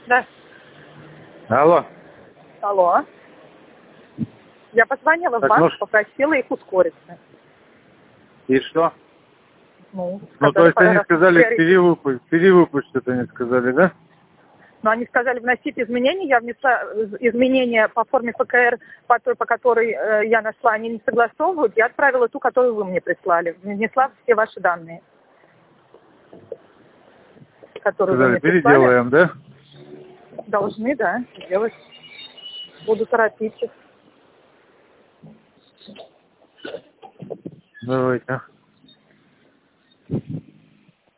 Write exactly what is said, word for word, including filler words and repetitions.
Да. Алло. Алло. Я позвонила в Так, банк, ну, попросила их ускориться. И что? Ну, Ну, то есть они раз сказали ускорить. перевыпуск, перевыпуск что-то они сказали, да? Но они сказали вносить изменения. Я внесла изменения по форме ПКР, по той, по которой э, я нашла, они не согласовывают. Я отправила ту, которую вы мне прислали. Внесла все ваши данные, которые вы Сказали, мне прислали. переделаем, да? Должны, да, сделать. Буду торопиться. Давайте.